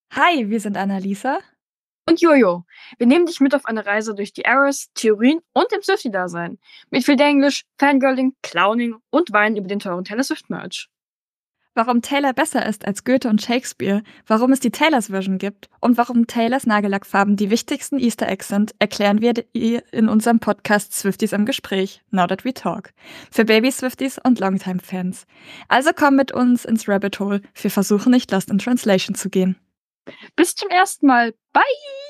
Hi, wir sind Annalisa. Und Jojo, wir nehmen dich mit auf eine Reise durch die Eras, Theorien und dem Swiftie-Dasein. Mit viel Englisch, Fangirling, Clowning und Weinen über den teuren Taylor Swift-Merch. Warum Taylor besser ist als Goethe und Shakespeare, warum es die Taylors Version gibt und warum Taylors Nagellackfarben die wichtigsten Easter Eggs sind, erklären wir dir in unserem Podcast Swifties im Gespräch, Now That We Talk, für Baby-Swifties und Longtime-Fans. Also komm mit uns ins Rabbit Hole, wir versuchen nicht Lost in Translation zu gehen. Bis zum ersten Mal. Bye!